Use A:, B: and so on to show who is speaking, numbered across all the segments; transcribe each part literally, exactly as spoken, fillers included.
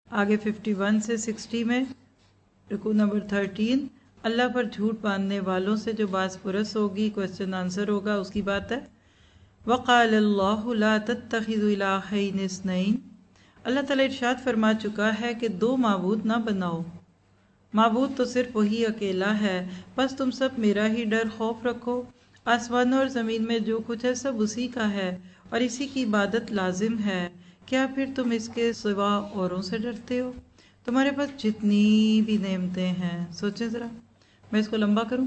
A: آگے fifty one سے sixty میں رکوع نمبر تھرٹین، اللہ پر جھوٹ باندھنے والوں سے جو باز پرس ہوگی، کوشچن آنسر ہوگا، اس کی بات ہے۔ وَقَالَ اللَّهُ لَا تَتَّخِذُوا إِلَٰهَيْنِ اثْنَيْنِ، اللہ تعالیٰ ارشاد فرما چکا ہے کہ دو معبود نہ بناؤ، معبود تو صرف وہی اکیلا ہے، بس تم سب میرا ہی ڈر خوف رکھو۔ آسمانوں اور زمین میں جو کچھ ہے سب اسی کا ہے اور اسی کی عبادت لازم ہے، کیا پھر تم اس کے سوا اوروں سے ڈرتے ہو؟ تمہارے پاس جتنی بھی نعمتیں ہیں، سوچیں ذرا، میں اس کو لمبا کروں،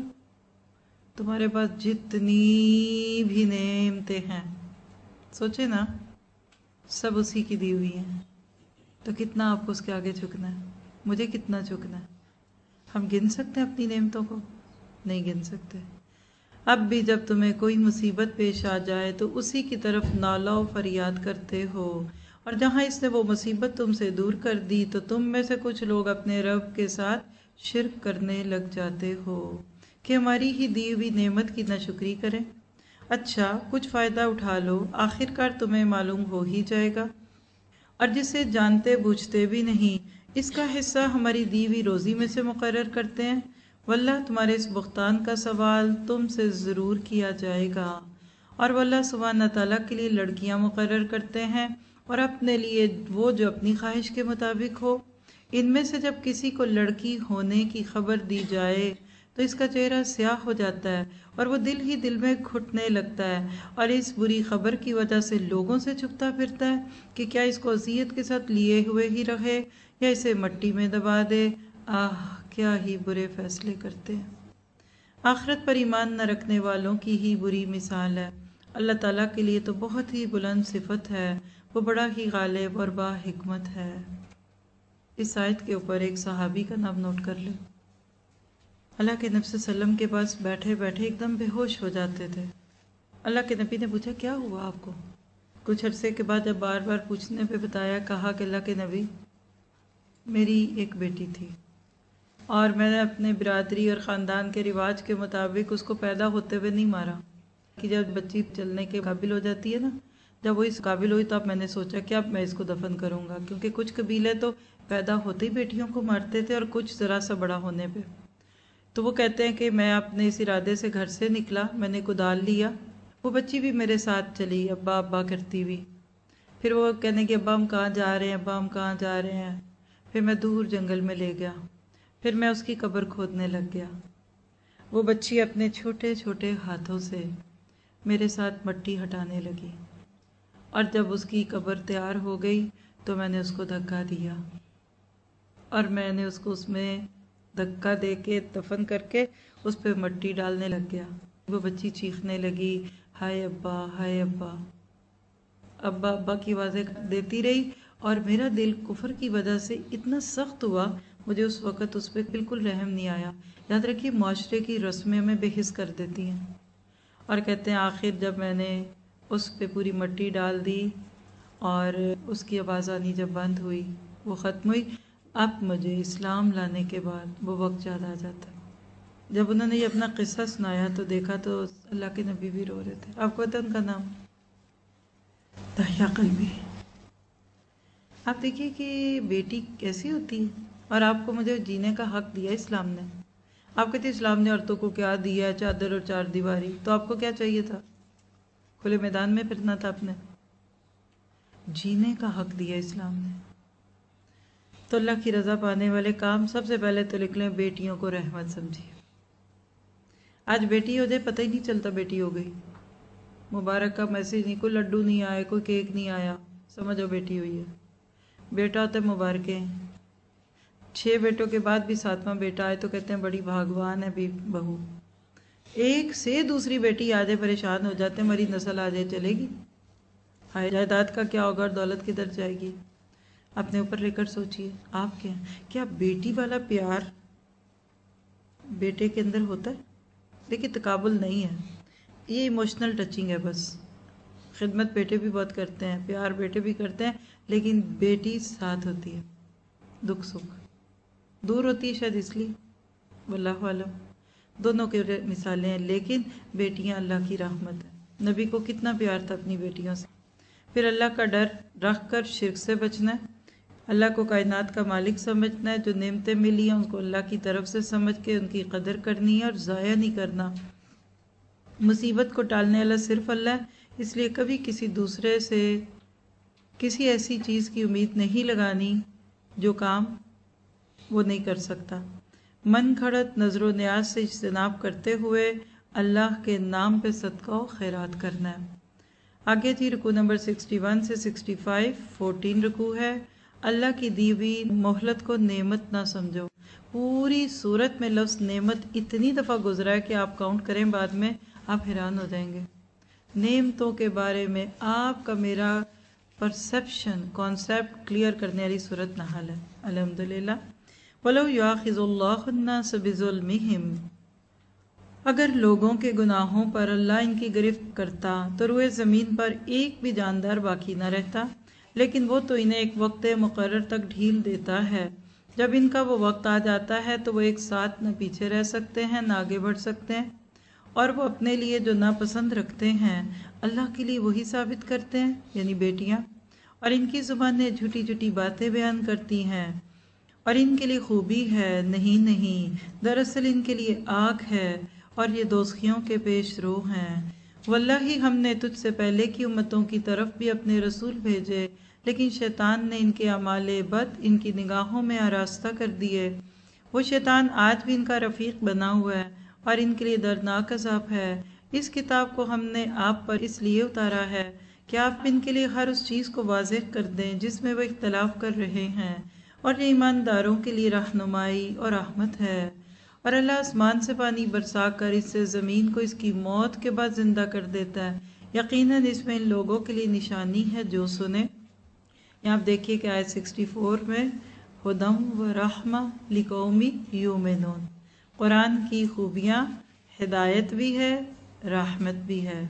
A: تمہارے پاس جتنی بھی نعمتیں ہیں، سوچیں نا، سب اسی کی دی ہوئی ہیں، تو کتنا آپ کو اس کے آگے جھکنا ہے؟ مجھے کتنا جھکنا ہے؟ ہم گن سکتے ہیں اپنی نعمتوں کو؟ نہیں گن سکتے۔ اب بھی جب تمہیں کوئی مصیبت پیش آ جائے تو اسی کی طرف نالہ و فریاد کرتے ہو، اور جہاں اس نے وہ مصیبت تم سے دور کر دی تو تم میں سے کچھ لوگ اپنے رب کے ساتھ شرک کرنے لگ جاتے ہو کہ ہماری ہی دی ہوئی نعمت کی ناشکری کریں۔ اچھا، کچھ فائدہ اٹھا لو، آخر کار تمہیں معلوم ہو ہی جائے گا، اور جسے جانتے بوجھتے بھی نہیں اس کا حصہ ہماری دی ہوئی روزی میں سے مقرر کرتے ہیں، واللہ تمہارے اس بہتان کا سوال تم سے ضرور کیا جائے گا۔ اور واللہ سبحانہ تعالیٰ کے لیے لڑکیاں مقرر کرتے ہیں اور اپنے لیے وہ جو اپنی خواہش کے مطابق ہو۔ ان میں سے جب کسی کو لڑکی ہونے کی خبر دی جائے تو اس کا چہرہ سیاہ ہو جاتا ہے اور وہ دل ہی دل میں گھٹنے لگتا ہے، اور اس بری خبر کی وجہ سے لوگوں سے چھپتا پھرتا ہے کہ کیا اس کو اذیت کے ساتھ لیے ہوئے ہی رہے یا اسے مٹی میں دبا دے۔ آہ، کیا ہی برے فیصلے کرتے ہیں۔ آخرت پر ایمان نہ رکھنے والوں کی ہی بری مثال ہے۔ اللہ تعالیٰ کے لیے تو بہت ہی بلند صفت ہے، وہ بڑا ہی غالب اور با حکمت ہے۔ اس آیت کے اوپر ایک صحابی کا نام نوٹ کر لیں۔ اللہ کے نبی صلی اللہ علیہ وسلم کے پاس بیٹھے بیٹھے ایک دم بے ہوش ہو جاتے تھے۔ اللہ کے نبی نے پوچھا کیا ہوا آپ کو؟ کچھ عرصے کے بعد جب بار بار پوچھنے پہ بتایا، کہا کہ اللہ کے نبی، میری ایک بیٹی تھی اور میں نے اپنے برادری اور خاندان کے رواج کے مطابق اس کو پیدا ہوتے ہوئے نہیں مارا، کہ جب بچی چلنے کے قابل ہو جاتی ہے نا، جب وہ اس قابل ہوئی تو اب میں نے سوچا کہ اب میں اس کو دفن کروں گا، کیونکہ کچھ قبیلے تو پیدا ہوتے ہی بیٹیوں کو مارتے تھے اور کچھ ذرا سا بڑا ہونے پہ۔ تو وہ کہتے ہیں کہ میں اپنے اس ارادے سے گھر سے نکلا، میں نے کدال لیا، وہ بچی بھی میرے ساتھ چلی ابا ابا کرتی ہوئی۔ پھر وہ کہنے کہ ابا ہم کہاں جا رہے ہیں، ابا ہم کہاں جا رہے ہیں۔ پھر میں دور جنگل میں لے گیا، پھر میں اس کی قبر کھودنے لگ گیا۔ وہ بچی اپنے چھوٹے چھوٹے ہاتھوں سے میرے ساتھ مٹی ہٹانے لگی، اور جب اس کی قبر تیار ہو گئی تو میں نے اس کو دھکا دیا، اور میں نے اس کو اس میں دھکا دے کے دفن کر کے اس پہ مٹی ڈالنے لگ گیا۔ وہ بچی چیخنے لگی، ہائے ابا ہائے ابا، ابا ابا کی آوازیں دیتی رہی، اور میرا دل کفر کی وجہ سے اتنا سخت ہوا، مجھے اس وقت اس پہ بالکل رحم نہیں آیا۔ یاد رکھیے، معاشرے کی رسمیں ہمیں بے حس کر دیتی ہیں۔ اور کہتے ہیں آخر جب میں نے اس پہ پوری مٹی ڈال دی اور اس کی آواز آنی جب بند ہوئی، وہ ختم ہوئی، اب مجھے اسلام لانے کے بعد وہ وقت یاد آ جاتا ہے۔ جب انہوں نے یہ اپنا قصہ سنایا تو دیکھا تو اللہ کے نبی بھی رو رہے تھے۔ آپ کو پتہ ان کا نام داہیہ قلبی۔ آپ دیکھیے کہ بیٹی کیسی ہوتی ہے، اور آپ کو مجھے جینے کا حق دیا اسلام نے۔ آپ کہتے ہیں اسلام نے عورتوں کو کیا دیا ہے، چادر اور چار دیواری، تو آپ کو کیا چاہیے تھا؟ کھلے میدان میں پھرنا تھا آپ نے؟ جینے کا حق دیا اسلام نے۔ تو اللہ کی رضا پانے والے کام سب سے پہلے تو لکھ لیں، بیٹیوں کو رحمت سمجھیے۔ آج بیٹی ہو جائے پتہ ہی نہیں چلتا بیٹی ہو گئی، مبارک کا میسج نہیں، کوئی لڈو نہیں آیا، کوئی کیک نہیں آیا، سمجھو بیٹی ہوئی ہے۔ بیٹا ہوتا ہے مبارکیں، چھ بیٹوں کے بعد بھی ساتواں بیٹا آئے تو کہتے ہیں بڑی بھاگوان ہے بھی بہو۔ ایک سے دوسری بیٹی آ جائے پریشان ہو جاتے ہیں، ہماری نسل آ جائے چلے گی؟ ہائے جائیداد کا کیا ہوگا اور دولت کدھر جائے گی؟ اپنے اوپر لے کر سوچئے، آپ کیا کیا بیٹی والا پیار بیٹے کے اندر ہوتا ہے؟ دیکھیے تقابل نہیں ہے، یہ ایموشنل ٹچنگ ہے بس۔ خدمت بیٹے بھی بہت کرتے ہیں، پیار بیٹے بھی کرتے ہیں، لیکن بیٹی ساتھ ہوتی ہے، دکھ سکھ دور ہوتی ہے شاید اس لیے، واللہ عالم۔ دونوں کے مثالیں ہیں، لیکن بیٹیاں اللہ کی رحمت ہے۔ نبی کو کتنا پیار تھا اپنی بیٹیوں سے۔ پھر اللہ کا ڈر رکھ کر شرک سے بچنا ہے، اللہ کو کائنات کا مالک سمجھنا ہے، جو نعمتیں ملی ہیں ان کو اللہ کی طرف سے سمجھ کے ان کی قدر کرنی ہے اور ضائع نہیں کرنا۔ مصیبت کو ٹالنے والا صرف اللہ ہے، اس لیے کبھی کسی دوسرے سے کسی ایسی چیز کی امید نہیں لگانی جو کام وہ نہیں کر سکتا۔ من گھڑت نظر و نیاز سے اجتناب کرتے ہوئے اللہ کے نام پہ صدقہ و خیرات کرنا ہے۔ آگے تھی رکوع نمبر اکسٹھ سے پچاس، چودہ رکوع ہے۔ اللہ کی دی ہوئی مہلت کو نعمت نہ سمجھو۔ پوری سورت میں لفظ نعمت اتنی دفعہ گزرا ہے کہ آپ کاؤنٹ کریں بعد میں آپ حیران ہو جائیں گے۔ نعمتوں کے بارے میں آپ کا میرا پرسپشن کانسیپٹ کلیئر کرنے والی صورت نحل ہے الحمدللہ۔ وَلَوْ يُؤَاخِذُ اللَّهُ النَّاسَ بِظُلْمِهِمْ، اگر لوگوں کے گناہوں پر اللہ ان کی گرفت کرتا تو روئے زمین پر ایک بھی جاندار باقی نہ رہتا، لیکن وہ تو انہیں ایک وقت مقرر تک ڈھیل دیتا ہے۔ جب ان کا وہ وقت آ جاتا ہے تو وہ ایک ساتھ نہ پیچھے رہ سکتے ہیں نہ آگے بڑھ سکتے ہیں، اور وہ اپنے لیے جو ناپسند رکھتے ہیں اللہ کے لیے وہی ثابت کرتے ہیں، یعنی بیٹیاں، اور ان کی زبانیں جھوٹی جھوٹی باتیں بیان کرتی ہیں، اور ان کے لیے خوبی ہے نہیں نہیں، دراصل ان کے لیے آگ ہے اور یہ دوزخیوں کے پیش رو ہیں۔ واللہ ہم نے تجھ سے پہلے کی امتوں کی طرف بھی اپنے رسول بھیجے، لیکن شیطان نے ان کے اعمال بد ان کی نگاہوں میں آراستہ کر دیے۔ وہ شیطان آج بھی ان کا رفیق بنا ہوا ہے اور ان کے لیے دردناک عذاب ہے۔ اس کتاب کو ہم نے آپ پر اس لیے اتارا ہے کہ آپ ان کے لیے ہر اس چیز کو واضح کر دیں جس میں وہ اختلاف کر رہے ہیں، اور یہ ایمانداروں کے لیے رہنمائی اور رحمت ہے۔ اور اللہ آسمان سے پانی برسا کر اس سے زمین کو اس کی موت کے بعد زندہ کر دیتا ہے، یقیناً اس میں ان لوگوں کے لیے نشانی ہے جو سنے۔ یہاں آپ دیکھیے کہ آیت چالیس میں ہدی و رحمہ لقوم یؤمنون، قرآن کی خوبیاں ہدایت بھی ہے رحمت بھی ہے۔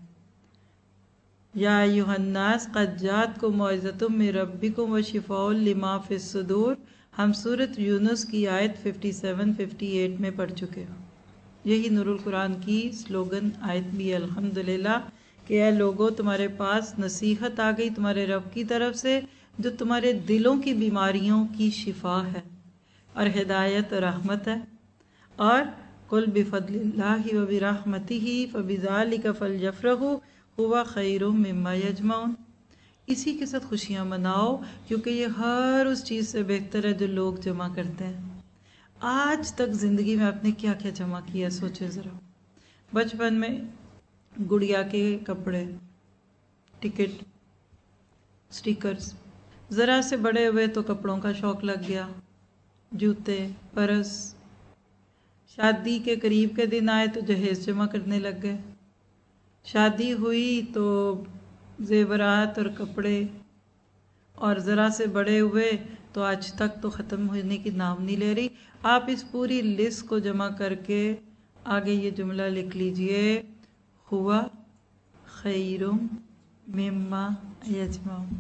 A: یا ایھا الناس قد جاءتکم موعظۃ من ربکم وشفاء لما فی الصدور، ہم سورۃ یونس کی آیت سچاون اٹھاون میں پڑھ چکے ہیں۔ یہی نور القرآن کی سلوگن آیت بھی ہے الحمدللہ کہ اے لوگو تمہارے پاس نصیحت آ گئی تمہارے رب کی طرف سے جو تمہارے دلوں کی بیماریوں کی شفا ہے اور ہدایت اور رحمت ہے۔ اور قل بفضل اللہ وبرحمتہ فبذلک فلیفرحوا ھو خیر مما یجمعون، اسی کے ساتھ خوشیاں مناؤ کیونکہ یہ ہر اس چیز سے بہتر ہے جو لوگ جمع کرتے ہیں۔ آج تک زندگی میں آپ نے کیا کیا جمع کیا سوچے ذرا۔ بچپن میں گڑیا کے کپڑے، ٹکٹ، سٹیکرز، ذرا سے بڑے ہوئے تو کپڑوں کا شوق لگ گیا، جوتے، پرس، شادی کے قریب کے دن آئے تو جہیز جمع کرنے لگ گئے، شادی ہوئی تو زیورات اور کپڑے، اور ذرا سے بڑے ہوئے تو آج تک تو ختم ہونے کی نام نہیں لے رہی۔ آپ اس پوری لسٹ کو جمع کر کے آگے یہ جملہ لکھ لیجئے، ہوا خیر مما یجمعون۔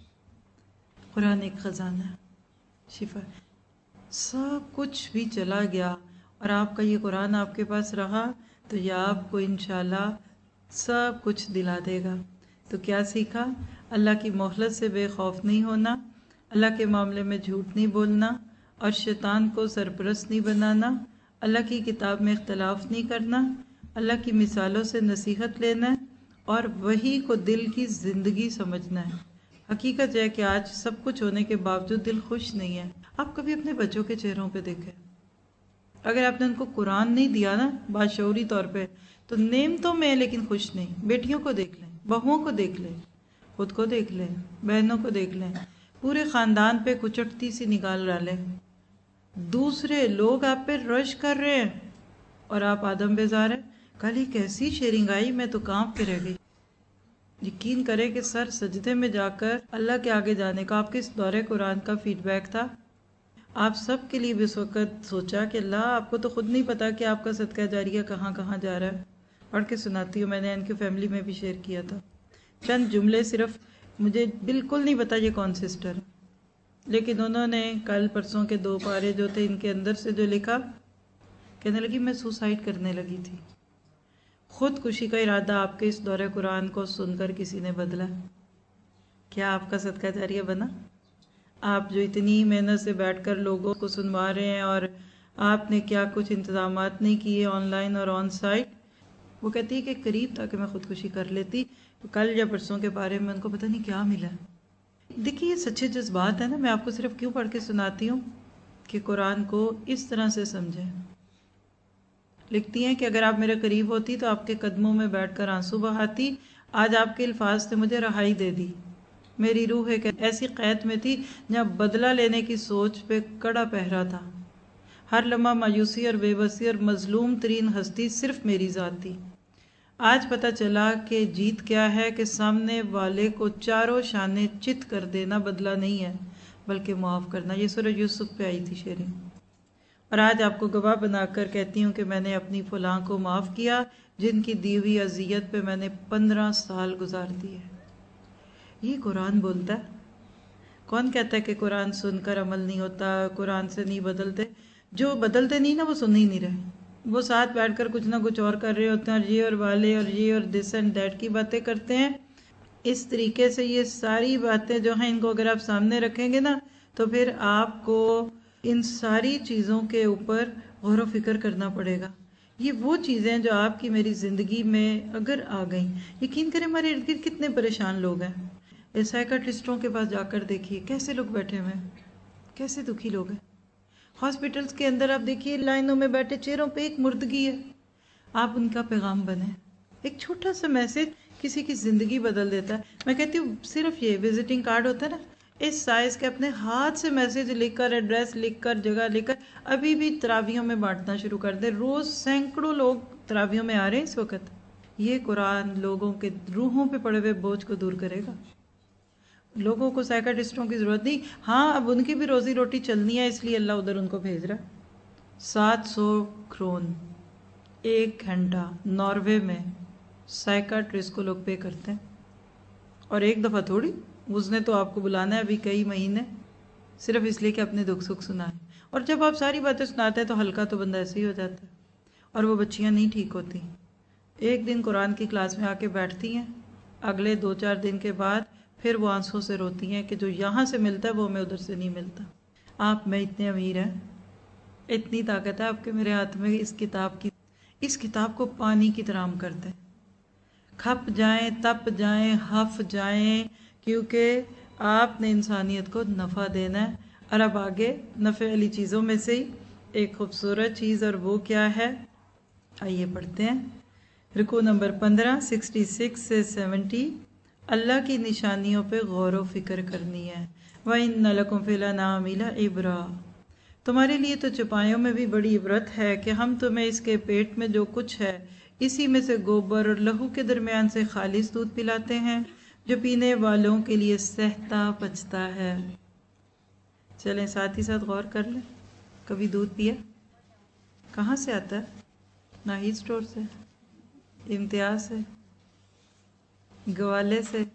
A: قرآن ایک خزانہ ہے، شفا ہے۔ سب کچھ بھی چلا گیا اور آپ کا یہ قرآن آپ کے پاس رہا تو یہ آپ کو انشاءاللہ سب کچھ دلا دے گا۔ تو کیا سیکھا؟ اللہ کی مہلت سے بے خوف نہیں ہونا، اللہ کے معاملے میں جھوٹ نہیں بولنا، اور شیطان کو سرپرست نہیں بنانا، اللہ کی کتاب میں اختلاف نہیں کرنا، اللہ کی مثالوں سے نصیحت لینا ہے، اور وہی کو دل کی زندگی سمجھنا ہے۔ حقیقت ہے کہ آج سب کچھ ہونے کے باوجود دل خوش نہیں ہے۔ آپ کبھی اپنے بچوں کے چہروں پہ دیکھیں، اگر آپ نے ان کو قرآن نہیں دیا نا باشعوری طور پہ تو نعمتوں میں لیکن خوش نہیں۔ بیٹیوں کو دیکھ لیں، بہوؤں کو دیکھ لیں، خود کو دیکھ لیں، بہنوں کو دیکھ لیں، پورے خاندان پہ کچٹتی سی نگال ڈالیں، دوسرے لوگ آپ پہ رش کر رہے ہیں اور آپ آدم بیزار ہیں۔ کل ہی کیسی شیرنگ آئی، میں تو کانپ کے رہ گئی۔ یقین کریں کہ سر سجدے میں جا کر اللہ کے آگے جانے کا آپ کے اس دورے قرآن کا فیڈ بیک تھا۔ آپ سب کے لیے بھی اس وقت سوچا کہ اللہ آپ کو تو خود نہیں پتا کہ آپ کا صدقہ جاریہ کہاں کہاں جا رہا ہے۔ پڑھ کے سناتی ہوں، میں نے ان کی فیملی میں بھی شیئر کیا تھا چند جملے، صرف مجھے بالکل نہیں پتا یہ کون سسٹر ہے، لیکن انہوں نے کل پرسوں کے دو پارے جو تھے ان کے اندر سے جو لکھا، کہنے لگی میں سوسائڈ کرنے لگی تھی۔ خود کشی کا ارادہ آپ کے اس دورے قرآن کو سن کر کسی نے بدلا؟ کیا آپ کا صدقہ جاریہ بنا؟ آپ جو اتنی محنت سے بیٹھ کر لوگوں کو سنوا رہے ہیں اور آپ نے کیا کچھ انتظامات نہیں کیے آن لائن اور آن سائٹ. وہ کہتی ہے کہ قریب تھا کہ میں خودکشی کر لیتی، کل یا پرسوں کے بارے میں ان کو پتہ نہیں کیا ملا. دیکھیے یہ سچے جذبات ہیں نا، میں آپ کو صرف کیوں پڑھ کے سناتی ہوں کہ قرآن کو اس طرح سے سمجھیں. لکھتی ہیں کہ اگر آپ میرے قریب ہوتی تو آپ کے قدموں میں بیٹھ کر آنسو بہاتی. آج آپ کے الفاظ سے مجھے رہائی دے دی. میری روح ایک ایسی قید میں تھی جہاں بدلہ لینے کی سوچ پہ کڑا پہرا تھا. ہر لمحہ مایوسی اور بے بسی اور مظلوم ترین ہستی صرف میری ذات تھی. آج پتہ چلا کہ جیت کیا ہے کہ سامنے والے کو چاروں شانے چت کر دینا بدلہ نہیں ہے بلکہ معاف کرنا. یہ سورہ یوسف پہ آئی تھی شیریں. اور آج آپ کو گواہ بنا کر کہتی ہوں کہ میں نے اپنی فلاں کو معاف کیا جن کی دی ہوئی اذیت پہ میں نے پندرہ سال گزار دیے. یہ قرآن بولتا ہے. کون کہتا ہے کہ قرآن سن کر عمل نہیں ہوتا، قرآن سے نہیں بدلتے؟ جو بدلتے نہیں نا وہ سن ہی نہیں رہے. وہ ساتھ بیٹھ کر کچھ نہ کچھ اور کر رہے ہوتے ہیں اور یہ اور والے اور یہ اور دس اینڈ دیٹ کی باتیں کرتے ہیں. اس طریقے سے یہ ساری باتیں جو ہیں ان کو اگر آپ سامنے رکھیں گے نا تو پھر آپ کو ان ساری چیزوں کے اوپر غور و فکر کرنا پڑے گا. یہ وہ چیزیں جو آپ کی میری زندگی میں اگر آ گئیں، یقین کریں ہمارے ارد گرد کتنے پریشان لوگ ہیں. سائیکٹرسٹوں کے پاس جا کر دیکھیے کیسے لوگ بیٹھے ہوئے ہیں، کیسے دکھی لوگ ہیں. ہاسپٹلس کے اندر آپ دیکھیے لائنوں میں بیٹھے، چہروں پہ ایک مردگی ہے. آپ ان کا پیغام بنیں. ایک چھوٹا سا میسج کسی کی زندگی بدل دیتا ہے. میں کہتی ہوں صرف یہ وزٹنگ کارڈ ہوتا ہے نا، اس سائز کے اپنے ہاتھ سے میسج لکھ کر، ایڈریس لکھ کر، جگہ لکھ کر ابھی بھی تراویحوں میں بانٹنا شروع کر دیں. روز سینکڑوں لوگ تراویحوں میں آ رہے ہیں اس وقت. یہ قرآن لوگوں کے روحوں پہ پڑے ہوئے بوجھ کو دور کرے گا. لوگوں کو سائیکٹرسٹوں کی ضرورت نہیں. ہاں اب ان کی بھی روزی روٹی چلنی ہے اس لیے اللہ ادھر ان کو بھیج رہا ہے. سات سو کرون ایک گھنٹہ ناروے میں سائیکٹرسٹ کو لوگ پے کرتے ہیں. اور ایک دفعہ تھوڑی، اس نے تو آپ کو بلانا ہے ابھی کئی مہینے صرف اس لیے کہ اپنے دکھ سکھ سنائیں. اور جب آپ ساری باتیں سناتے ہیں تو ہلکا تو بندہ ایسے ہی ہو جاتا ہے. اور وہ بچیاں نہیں ٹھیک ہوتی. ایک دن قرآن کی کلاس میں آ کے بیٹھتی ہیں، اگلے دو چار دن کے بعد پھر وہ آنسوں سے روتی ہیں کہ جو یہاں سے ملتا ہے وہ ہمیں ادھر سے نہیں ملتا. آپ میں اتنے امیر ہیں، اتنی طاقت ہے آپ کے میرے ہاتھ میں اس کتاب کی. اس کتاب کو پانی کی طرح ہم کرتے ہیں. کھپ جائیں، تپ جائیں، ہف جائیں، کیونکہ آپ نے انسانیت کو نفع دینا ہے. اور اب آگے نفع والی چیزوں میں سے ہی ایک خوبصورت چیز، اور وہ کیا ہے؟ آئیے پڑھتے ہیں. رکوع نمبر پندرہ، سکسٹی سکس سے سیونٹی. اللہ کی نشانیوں پہ غور و فکر کرنی ہے. وَإِنَّ لَكُمْ فِي الْأَنْعَامِ لَعِبْرَةً. تمہارے لیے تو چوپایوں میں بھی بڑی عبرت ہے کہ ہم تمہیں اس کے پیٹ میں جو کچھ ہے اسی میں سے گوبر اور لہو کے درمیان سے خالص دودھ پلاتے ہیں جو پینے والوں کے لیے سہتا پچتا ہے. چلیں ساتھ ہی ساتھ غور کر لیں. کبھی دودھ پیا؟ کہاں سے آتا ہے؟ ناہید اسٹور سے، امتیاز سے، گوالے سے؟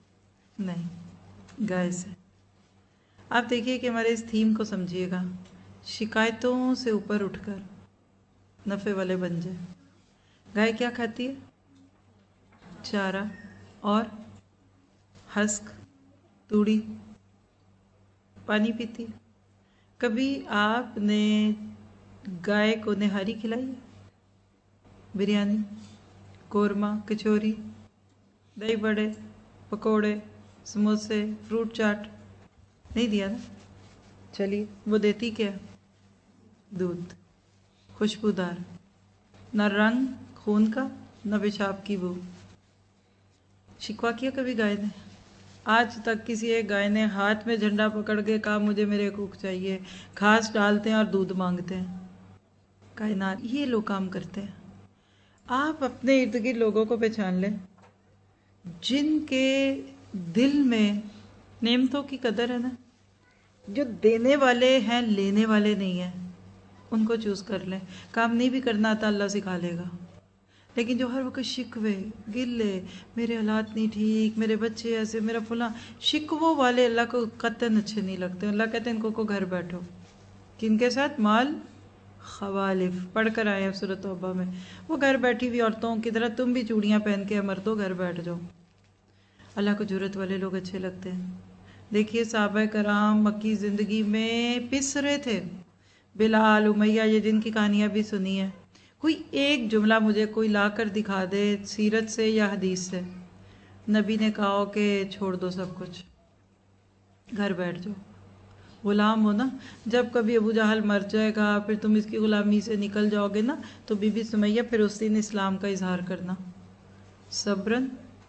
A: نہیں، گائے سے. آپ دیکھیے کہ ہمارے اس تھیم کو سمجھیے گا. شکایتوں سے اوپر اٹھ کر نفع والے بن جائے. گائے کیا کھاتی ہے؟ چارہ اور ہسک، توڑی. پانی پیتی ہے. کبھی آپ نے گائے کو نہاری کھلائی ہے؟ بریانی، قورمہ، کچوری، دہی بڑے، پکوڑے، سموسے، فروٹ چاٹ؟ نہیں دیا نا. چلیے وہ دیتی کیا؟ دودھ، خوشبودار، نہ رنگ خون کا نہ پیشاب کی بو. شکوہ کیا کبھی گائے نے؟ آج تک کسی ایک گائے نے ہاتھ میں جھنڈا پکڑ کے کہا مجھے میرے حقوق چاہیے؟ گھاس ڈالتے ہیں اور دودھ مانگتے ہیں. کائنات یہ لوگ کام کرتے ہیں. آپ اپنے ارد گرد لوگوں کو پہچان لیں جن کے دل میں نعمتوں کی قدر ہے نا، جو دینے والے ہیں لینے والے نہیں ہیں. ان کو چوز کر لیں. کام نہیں بھی کرنا آتا اللہ سکھا لے گا. لیکن جو ہر وقت شکوے گلے، میرے حالات نہیں ٹھیک، میرے بچے ایسے، میرا فلاں، شکووں والے اللہ کو قطعاً اچھے نہیں لگتے. اللہ کہتے ہیں ان کو کو گھر بیٹھو. کن کے ساتھ؟ مال خوالف. پڑھ کر آئے ہیں سورۃ توبہ میں. وہ گھر بیٹھی ہوئی عورتوں کی طرح تم بھی چوڑیاں پہن کے مردوں گھر بیٹھ جاؤ. اللہ کو جرت والے لوگ اچھے لگتے ہیں. دیکھیے صحابہ کرام مکی زندگی میں پس رہے تھے. بلال، امیہ، یہ جن کی کہانیاں بھی سنی ہیں، کوئی ایک جملہ مجھے کوئی لا کر دکھا دے سیرت سے یا حدیث سے نبی نے کہا ہو کہ چھوڑ دو سب کچھ، گھر بیٹھ جاؤ، غلام ہو نا. جب کبھی ابو جہل مر جائے گا پھر تم اس کی غلامی سے نکل جاؤ گے نا، تو بی بی سمیہ پھر اس دن اسلام کا اظہار کرنا. صبرن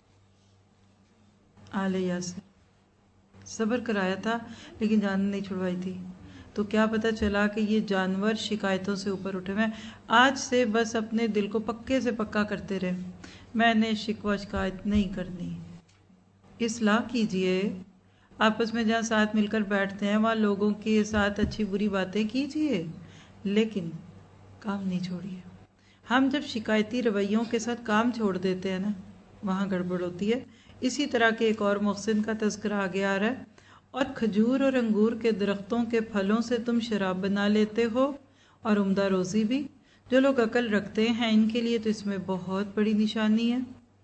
A: علیہ سے صبر کرایا تھا لیکن جان نہیں چھڑوائی تھی. تو کیا پتہ چلا کہ یہ جانور شکایتوں سے اوپر اٹھے ہوئے ہیں. آج سے بس اپنے دل کو پکے سے پکا کرتے رہے، میں نے شکوہ شکایت نہیں کرنی. اصلاح کیجئے، آپس میں جہاں ساتھ مل کر بیٹھتے ہیں وہاں لوگوں کے ساتھ اچھی بری باتیں کیجئے، لیکن کام نہیں چھوڑیے. ہم جب شکایتی رویوں کے ساتھ کام چھوڑ دیتے ہیں نا، وہاں گڑبڑ ہوتی ہے. اسی طرح کے ایک اور محسن کا تذکرہ آگے آ رہا ہے. اور کھجور اور انگور کے درختوں کے پھلوں سے تم شراب بنا لیتے ہو اور عمدہ روزی بھی. جو لوگ عقل رکھتے ہیں ان کے لیے تو اس میں بہت بڑی نشانی ہے.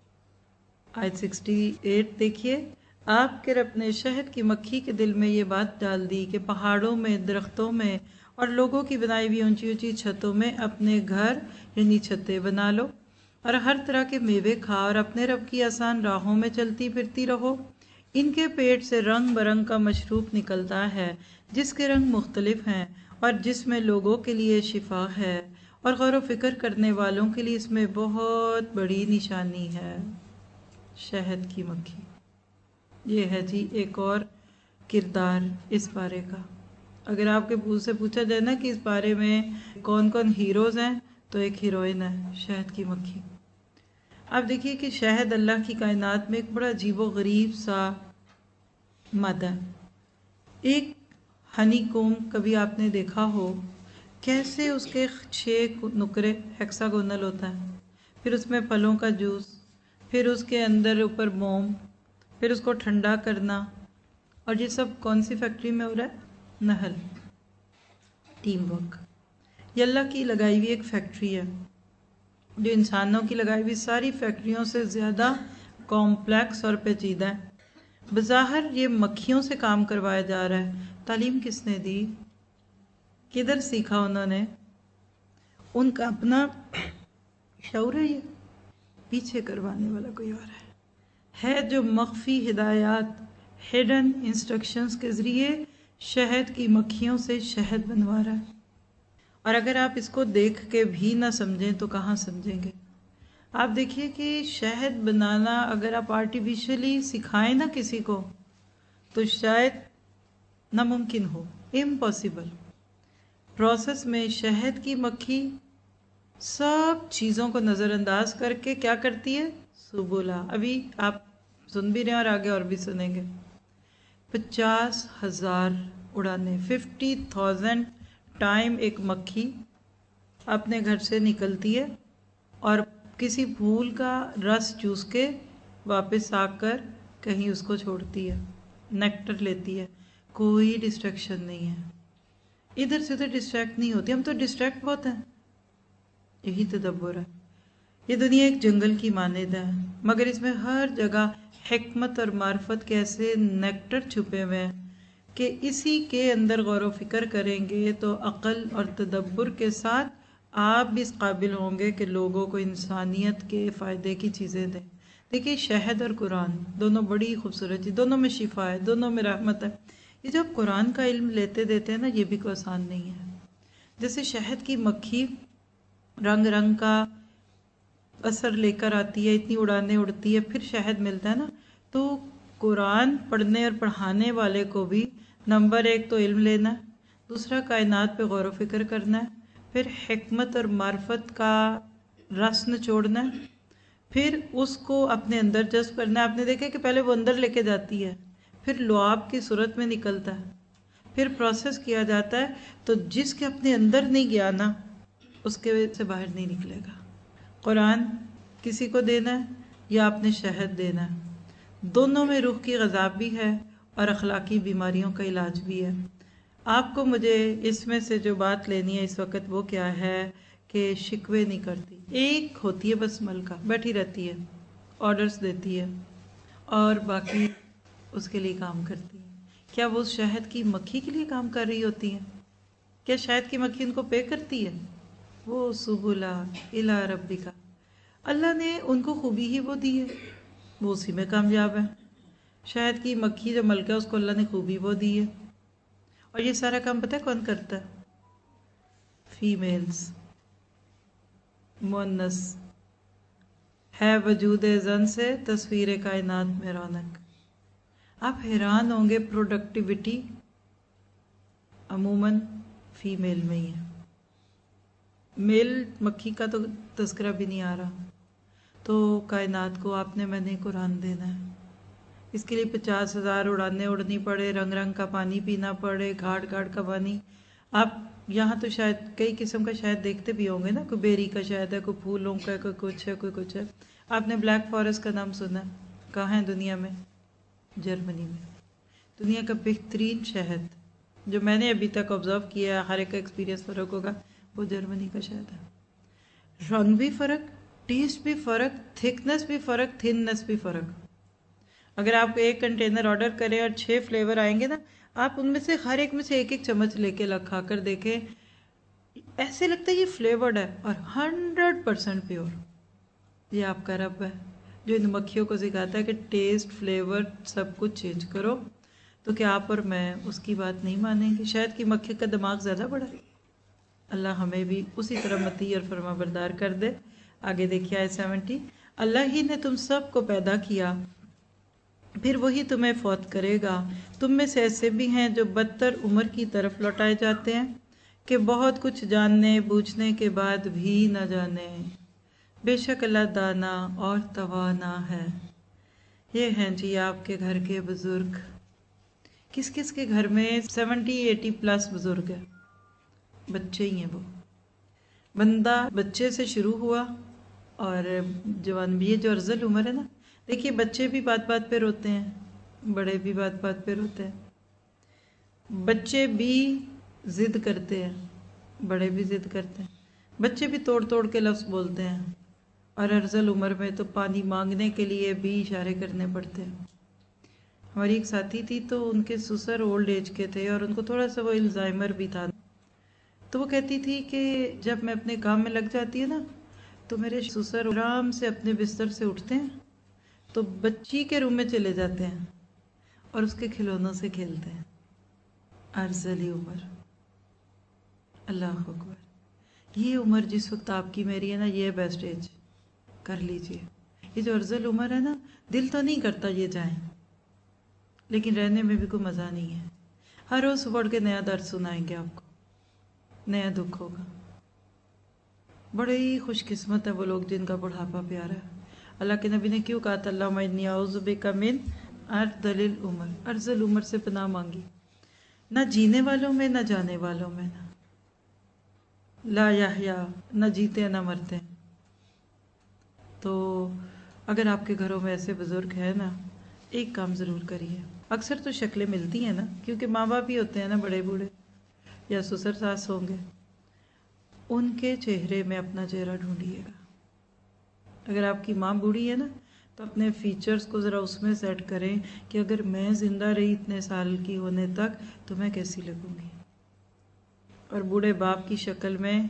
A: آیت سکسٹی ایٹ دیکھیے. آپ کے رب نے شہد کی مکھی کے دل میں یہ بات ڈال دی کہ پہاڑوں میں، درختوں میں اور لوگوں کی بنائی ہوئی اونچی اونچی چھتوں میں اپنے گھر یعنی چھتیں بنا لو اور ہر طرح کے میوے کھا اور اپنے رب کی آسان راہوں میں چلتی پھرتی رہو. ان کے پیٹ سے رنگ برنگ کا مشروب نکلتا ہے جس کے رنگ مختلف ہیں اور جس میں لوگوں کے لیے شفا ہے اور غور و فکر کرنے والوں کے لیے اس میں بہت بڑی نشانی ہے. شہد کی مکھی، یہ ہے جی ایک اور کردار اس پارے کا. اگر آپ کے پوچھ سے پوچھا جائے نا کہ اس بارے میں کون کون ہیروز ہیں تو ایک ہیروئن ہے شہد کی مکھی. اب دیکھیے کہ شہد اللہ کی کائنات میں ایک بڑا عجیب و غریب سا مادہ ہے. ایک ہنی کوم کبھی آپ نے دیکھا ہو کیسے اس کے چھ نکرے ہیکساگونل ہوتا ہے، پھر اس میں پھلوں کا جوس، پھر اس کے اندر اوپر موم، پھر اس کو ٹھنڈا کرنا، اور یہ سب کون سی فیکٹری میں ہو رہا ہے؟ نحل. Team work. یہ اللہ کی لگائی ہوئی ایک فیکٹری ہے جو انسانوں کی لگائی ہوئی ساری فیکٹریوں سے زیادہ کمپلیکس اور پیچیدہ ہے. بظاہر یہ مکھیوں سے کام کروایا جا رہا ہے. تعلیم کس نے دی؟ کدھر سیکھا انہوں نے؟ ان کا اپنا شعور ہے، یہ پیچھے کروانے والا کوئی اور ہے ہے جو مخفی ہدایات، ہڈن انسٹرکشنز کے ذریعے شہد کی مکھیوں سے شہد بنوا رہا ہے. اور اگر آپ اس کو دیکھ کے بھی نہ سمجھیں تو کہاں سمجھیں گے؟ آپ دیکھیے کہ شہد بنانا اگر آپ آرٹیفیشلی سکھائیں نا کسی کو تو شاید ناممکن ہو، امپاسبل. پروسیس میں شہد کی مکھی سب چیزوں کو نظر انداز کر کے کیا کرتی ہے؟ سبولا. ابھی آپ سن بھی رہے ہیں اور آگے اور بھی سنیں گے. پچاس ہزار اڑانے، ففٹی تھاؤزینڈ ٹائم ایک مکھی اپنے گھر سے نکلتی ہے اور کسی پھول کا رس چوس کے واپس آ کر کہیں اس کو چھوڑتی ہے، نیکٹر لیتی ہے. کوئی ڈسٹریکشن نہیں ہے، ادھر سے ادھر ڈسٹریکٹ نہیں ہوتی. ہم تو ڈسٹریکٹ بہت ہیں. یہی تدبر ہے. یہ دنیا ایک جنگل کی مانند ہے مگر اس میں ہر جگہ حکمت اور معرفت کے ایسے نیکٹر چھپے ہوئے ہیں کہ اسی کے اندر غور و فکر کریں گے تو عقل اور تدبر کے ساتھ آپ بھی اس قابل ہوں گے کہ لوگوں کو انسانیت کے فائدے کی چیزیں دیں. دیکھیے شہد اور قرآن دونوں بڑی خوبصورت چیز، دونوں میں شفا ہے، دونوں میں رحمت ہے. یہ جب قرآن کا علم لیتے دیتے ہیں نا یہ بھی کوئی آسان نہیں ہے. جیسے شہد کی مکھی رنگ رنگ کا اثر لے کر آتی ہے، اتنی اڑانے اڑتی ہے، پھر شہد ملتا ہے نا. تو قرآن پڑھنے اور پڑھانے والے کو بھی نمبر ایک تو علم لینا ہے، دوسرا کائنات پہ غور و فکر کرنا ہے، پھر حکمت اور معرفت کا رس نچوڑنا ہے، پھر اس کو اپنے اندر جذب کرنا ہے. آپ نے دیکھا کہ پہلے وہ اندر لے کے جاتی ہے، پھر لعاب کی صورت میں نکلتا ہے، پھر پروسیس کیا جاتا ہے. تو جس کے اپنے اندر نہیں گیا نا اس کے سے باہر نہیں نکلے گا. قرآن کسی کو دینا ہے یا اپنے شہد دینا ہے، دونوں میں روح کی غذا بھی ہے اور اخلاقی بیماریوں کا علاج بھی ہے. آپ کو مجھے اس میں سے جو بات لینی ہے اس وقت وہ کیا ہے کہ شکوے نہیں کرتی. ایک ہوتی ہے بس ملکہ، بیٹھی رہتی ہے، آرڈرز دیتی ہے اور باقی اس کے لیے کام کرتی ہے. کیا وہ شہد کی مکھی کے لیے کام کر رہی ہوتی ہیں؟ کیا شہد کی مکھی ان کو پے کرتی ہے؟ وہ سبلا الی ربک، اللہ نے ان کو خوبی ہی وہ دی ہے، وہ اسی میں کامیاب ہے۔ شہد کی مکھی جو ملکہ اس کو اللہ نے خوبی وہ دی ہے، اور یہ سارا کام پتہ ہے کون کرتا ہے؟ فیمیلز، مونس ہے وجود زن سے تصویر کائنات میں رونق۔ آپ حیران ہوں گے، پروڈکٹیوٹی عموماً فیمیل میں ہی ہے، میل مکھی کا تو تذکرہ بھی نہیں آ رہا۔ تو کائنات کو آپ نے میں نے قرآن دینا ہے، اس کے لیے پچاس ہزار اڑانے اڑنی پڑے، رنگ رنگ کا پانی پینا پڑے، گھاٹ گھاٹ کا پانی۔ آپ یہاں تو شاید کئی قسم کا شہد دیکھتے بھی ہوں گے نا، کوئی بیری کا شہد ہے، کوئی پھولوں کا ہے، کوئی کچھ ہے، کوئی کچھ ہے۔ آپ نے بلیک فارسٹ کا نام سنا ہے؟ کہاں ہے دنیا میں؟ جرمنی میں۔ دنیا کا بہترین شہد جو میں نے ابھی تک آبزرو کیا ہے، ہر ایک کا ایکسپیرینس فرق ہوگا، وہ جرمنی کا شہد ہے۔ رنگ بھی فرق، ٹیسٹ بھی فرق، تھکنس بھی فرق، تھننس بھی فرق۔ اگر آپ ایک کنٹینر آرڈر کریں اور چھ فلیور آئیں گے نا، آپ ان میں سے ہر ایک میں سے ایک ایک چمچ لے کے کھا کر دیکھیں، ایسے لگتا ہے یہ فلیورڈ ہے اور ہنڈریڈ پرسینٹ پیور۔ یہ آپ کا رب ہے جو ان مکھیوں کو سکھاتا ہے کہ ٹیسٹ، فلیور سب کچھ چینج کرو، تو کیا آپ اور میں اس کی بات نہیں مانیں گے؟ شاید کی مکھی کا دماغ زیادہ بڑا ہے۔ اللہ ہمیں بھی اسی طرح مطیع اور فرما بردار کر دے۔ آگے دیکھیے آیت سیونٹی، اللہ ہی نے تم سب کو پیدا کیا، پھر وہی تمہیں فوت کرے گا۔ تم میں سے ایسے بھی ہیں جو بدتر عمر کی طرف لوٹائے جاتے ہیں کہ بہت کچھ جاننے بوجھنے کے بعد بھی نہ جانے۔ بے شک اللہ دانا اور توانا ہے۔ یہ ہیں جی آپ کے گھر کے بزرگ۔ کس کس کے گھر میں سیونٹی ایٹی پلس بزرگ ہیں؟ بچے ہی ہیں وہ۔ بندہ بچے سے شروع ہوا اور جوان بھی، یہ جو ارذل عمر ہے نا، دیکھیے بچے بھی بات بات پہ روتے ہیں، بڑے بھی بات بات پہ روتے ہیں، بچے بھی ضد کرتے ہیں، بڑے بھی ضد کرتے ہیں، بچے بھی توڑ توڑ کے لفظ بولتے ہیں، اور ارذل عمر میں تو پانی مانگنے کے لیے بھی اشارے کرنے پڑتے ہیں۔ ہماری ایک ساتھی تھی تو ان کے سسر اولڈ ایج کے تھے اور ان کو تھوڑا سا وہ الزائمر بھی تھا، تو وہ کہتی تھی کہ جب میں اپنے کام میں لگ جاتی ہے نا تو میرے سسر آرام سے اپنے بستر سے اٹھتے ہیں تو بچی کے روم میں چلے جاتے ہیں اور اس کے کھلونوں سے کھیلتے ہیں۔ ارذلی عمر، اللہ اکبر۔ یہ عمر جس وقت آپ کی میری ہے نا، یہ بیسٹ ایج، کر لیجئے۔ یہ جو ارذل عمر ہے نا، دل تو نہیں کرتا یہ جائیں، لیکن رہنے میں بھی کوئی مزہ نہیں ہے۔ ہر روز صبح اٹھ کے نیا درد سنائیں گے آپ کو، نیا دکھ ہوگا۔ بڑے ہی خوش قسمت ہے وہ لوگ جن کا بڑھاپا پیارا ہے۔ اللہ کے نبی نے کیوں کہا تھا اللہم انی اعوذ بک من ارذل العمر، ارذل عمر سے پناہ مانگی، نہ جینے والوں میں نہ جانے والوں میں، نہ لا یحییٰ، نہ جیتے ہیں نہ مرتے ہیں۔ تو اگر آپ کے گھروں میں ایسے بزرگ ہیں نا، ایک کام ضرور کریے۔ اکثر تو شکلیں ملتی ہیں نا، کیونکہ ماں باپ ہی ہوتے ہیں نا بڑے بوڑھے، یا سسر ساس ہوں گے، ان کے چہرے میں اپنا چہرہ ڈھونڈیے گا۔ اگر آپ کی ماں بوڑھی ہے نا تو اپنے فیچرز کو ذرا اس میں سیٹ کریں کہ اگر میں زندہ رہی اتنے سال کی ہونے تک تو میں کیسی لگوں گی۔ اور بوڑھے باپ کی شکل میں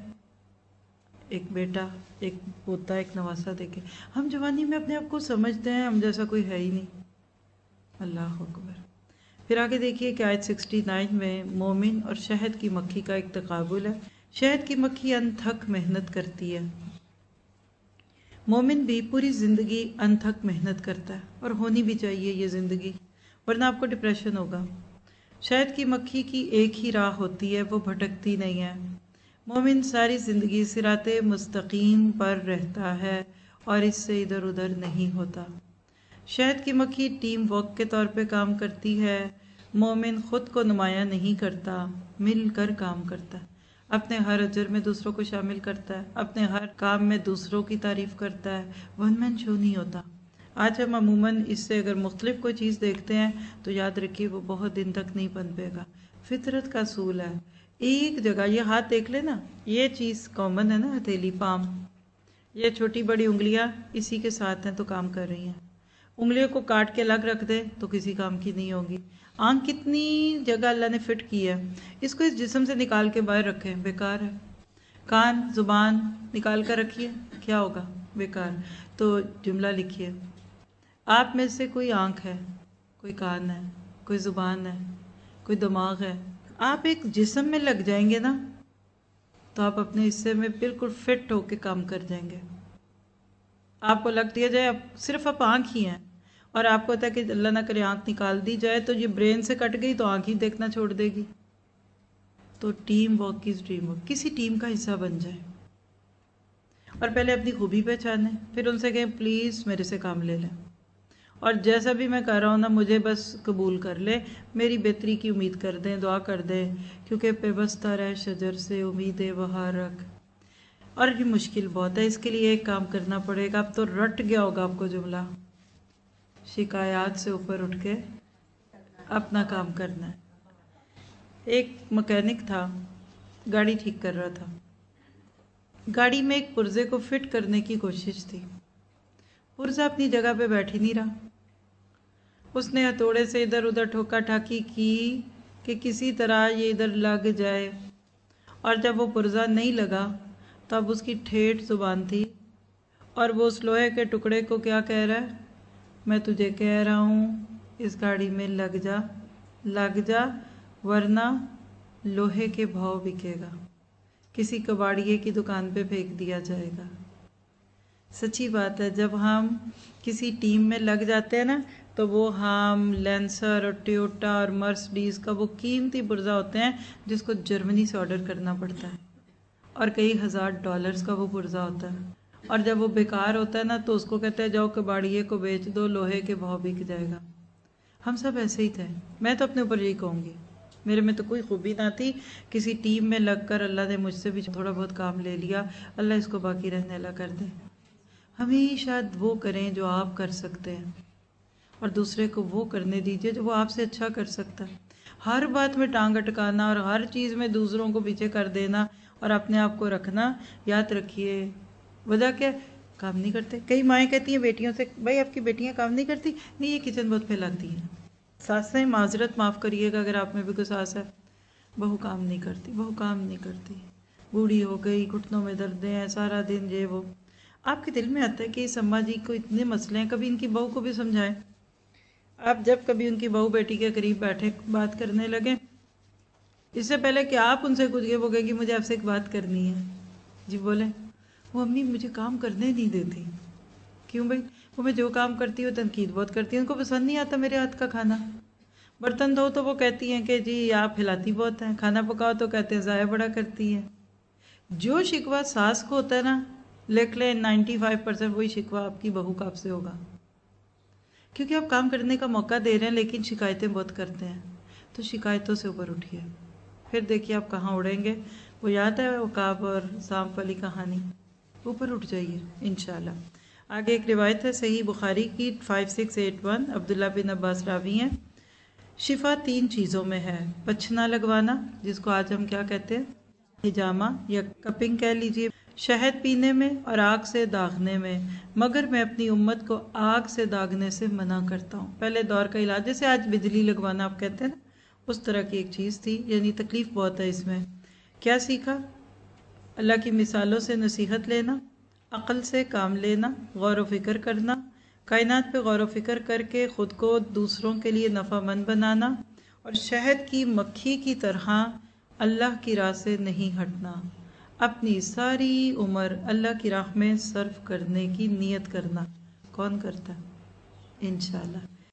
A: ایک بیٹا، ایک پوتا، ایک نواسا دیکھیں۔ ہم جوانی میں اپنے آپ کو سمجھتے ہیں ہم جیسا کوئی ہے ہی نہیں۔ اللہ اکبر۔ پھر آگے دیکھیے کہ آیت سکسٹی نائن میں مومن اور شہد کی مکھی کا ایک تقابل ہے۔ شہد کی مکھی انتھک محنت کرتی ہے، مومن بھی پوری زندگی انتھک محنت کرتا ہے، اور ہونی بھی چاہیے یہ زندگی، ورنہ آپ کو ڈپریشن ہوگا۔ شہد کی مکھی کی ایک ہی راہ ہوتی ہے، وہ بھٹکتی نہیں ہے۔ مومن ساری زندگی صراط مستقیم پر رہتا ہے اور اس سے ادھر ادھر نہیں ہوتا۔ شہد کی مکھی ٹیم ورک کے طور پہ کام کرتی ہے، مومن خود کو نمایاں نہیں کرتا، مل کر کام کرتا ہے، اپنے ہر اجر میں دوسروں کو شامل کرتا ہے، اپنے ہر کام میں دوسروں کی تعریف کرتا ہے، ون مین شو نہیں ہوتا۔ آج ہم عموماً اس سے اگر مختلف کوئی چیز دیکھتے ہیں تو یاد رکھیے وہ بہت دن تک نہیں پنپے گا۔ فطرت کا اصول ہے، ایک جگہ یہ ہاتھ دیکھ لے نا، یہ چیز کامن ہے نا، ہتھیلی، پام، یہ چھوٹی بڑی انگلیاں اسی کے ساتھ ہیں تو کام کر رہی ہیں۔ انگلیوں کو کاٹ کے الگ رکھ دے تو کسی کام کی نہیں ہوگی. آنکھ کتنی جگہ اللہ نے فٹ کی ہے، اس کو اس جسم سے نکال کے باہر رکھیں، بیکار ہے. کان زبان نکال کر رکھیے، کیا ہوگا؟ بیکار. تو جملہ لکھیے، آپ میں سے کوئی آنکھ ہے، کوئی کان ہے، کوئی زبان ہے، کوئی دماغ ہے. آپ ایک جسم میں لگ جائیں گے نا تو آپ اپنے حصے میں بالکل فٹ ہو کے کام کر جائیں گے. آپ کو لگ دیا جائے اب صرف آپ آنکھ ہی ہیں، اور آپ کو ہوتا ہے کہ اللہ نہ کرے آنکھ نکال دی جائے تو یہ برین سے کٹ گئی تو آنکھ ہی دیکھنا چھوڑ دے گی. تو team work is dream work, کسی ٹیم کا حصہ بن جائے اور پہلے اپنی خوبی پہچانیں، پھر ان سے کہیں پلیز میرے سے کام لے لیں، اور جیسا بھی میں کر رہا ہوں نا مجھے بس قبول کر لے، میری بہتری کی امید کر دیں، دعا کر دیں، کیونکہ پیوستہ رہ شجر سے امید بہار رکھ. اور یہ مشکل بہت ہے، اس کے لیے ایک کام کرنا پڑے گا. اب تو رٹ گیا ہوگا آپ کو جملہ، شکایات سے اوپر اٹھ کے اپنا کام کرنا ہے. ایک مکینک تھا، گاڑی ٹھیک کر رہا تھا. گاڑی میں ایک پرزے کو فٹ کرنے کی کوشش تھی. پرزہ اپنی جگہ پہ بیٹھ ہی نہیں رہا. اس نے ہتھوڑے سے ادھر ادھر ٹھوکا ٹھاکی کی کہ کسی طرح یہ ادھر لگ جائے، اور جب وہ پرزہ نہیں لگا تو اب اس کی ٹھیٹھ زبان تھی، اور وہ اس لوہے کے ٹکڑے کو کیا کہہ رہا ہے؟ میں تجھے کہہ رہا ہوں اس گاڑی میں لگ جا، لگ جا، ورنہ لوہے کے بھاؤ بکے گا، کسی کباڑیے کی دکان پہ پھینک دیا جائے گا. سچی بات ہے، جب ہم کسی ٹیم میں لگ جاتے ہیں نا تو وہ ہم لینسر اور ٹیوٹا اور مرسڈیز کا وہ قیمتی پرزہ ہوتے ہیں جس کو جرمنی سے آرڈر کرنا پڑتا ہے، اور کئی ہزار ڈالرز کا وہ پرزہ ہوتا ہے. اور جب وہ بیکار ہوتا ہے نا تو اس کو کہتے ہیں جاؤ کباڑیے کو بیچ دو، لوہے کے بھاؤ بک جائے گا. ہم سب ایسے ہی تھے. میں تو اپنے اوپر یہی کہوں گی، میرے میں تو کوئی خوبی نہ تھی، کسی ٹیم میں لگ کر اللہ نے مجھ سے بھی تھوڑا بہت کام لے لیا. اللہ اس کو باقی رہنے اللہ کر دے. ہمیشہ وہ کریں جو آپ کر سکتے ہیں، اور دوسرے کو وہ کرنے دیجئے جو وہ آپ سے اچھا کر سکتا ہے. ہر بات میں ٹانگ اٹکانا اور ہر چیز میں دوسروں کو پیچھے کر دینا اور اپنے آپ کو رکھنا، یاد رکھیے وجہ کیا؟ کام نہیں کرتے. کئی مائیں کہتی ہیں بیٹیوں سے، بھائی آپ کی بیٹیاں کام نہیں کرتی؟ نہیں، یہ کچن بہت پھیلاتی ہیں. ساسیں معذرت معاف کریے گا اگر آپ میں بھی کوئی ساس ہے، بہو کام نہیں کرتی، بہو کام نہیں کرتی، بوڑھی ہو گئی، گھٹنوں میں دردیں ہیں، سارا دن یہ وہ. آپ کے دل میں آتا ہے کہ اس اماں جی کو اتنے مسئلے ہیں، کبھی ان کی بہو کو بھی سمجھائیں. آپ جب کبھی ان کی بہو بیٹی کے قریب بیٹھے بات کرنے لگیں، اس سے پہلے کہ آپ ان سے کچھ یہ وہ کہے گی مجھے آپ سے ایک بات کرنی ہے. جی بولیں. وہ امی مجھے کام کرنے نہیں دیتی. کیوں بھائی؟ وہ میں جو کام کرتی ہوں تنقید بہت کرتی ہیں، ان کو پسند نہیں آتا میرے ہاتھ کا کھانا. برتن دھو تو وہ کہتی ہیں کہ جی آپ ہلاتی بہت ہیں، کھانا پکاؤ تو کہتے ہیں ضائع بڑا کرتی ہیں. جو شکوہ ساس کو ہوتا ہے نا، لکھ لیں نائنٹی فائیو پرسینٹ وہی شکوہ آپ کی بہو کا آپ سے ہوگا، کیونکہ آپ کام کرنے کا موقع دے رہے ہیں لیکن شکایتیں بہت کرتے ہیں. تو شکایتوں سے اوپر اٹھیے، پھر دیکھیے آپ کہاں اڑیں گے. وہ یاد ہے عقاب اور سانپ والی کہانی؟ اوپر اٹھ جائیے انشاءاللہ. آگے ایک روایت ہے صحیح بخاری کی فائیو سکس ایٹ ون، عبداللہ بن عباس راوی ہیں. شفا تین چیزوں میں ہے: پچھنا لگوانا، جس کو آج ہم کیا کہتے ہیں؟ حجامہ یا کپنگ کہہ لیجیے، شہد پینے میں، اور آگ سے داغنے میں. مگر میں اپنی امت کو آگ سے داغنے سے منع کرتا ہوں. پہلے دور کا علاج جیسے آج بجلی لگوانا آپ کہتے ہیں نا، اس طرح کی ایک چیز تھی، یعنی تکلیف بہت ہے اس میں. کیا سیکھا؟ اللہ کی مثالوں سے نصیحت لینا، عقل سے کام لینا، غور و فکر کرنا، کائنات پہ غور و فکر کر کے خود کو دوسروں کے لیے نفع مند بنانا، اور شہد کی مکھی کی طرح اللہ کی راہ سے نہیں ہٹنا. اپنی ساری عمر اللہ کی راہ میں صرف کرنے کی نیت کرنا. کون کرتا ہے؟ انشاءاللہ.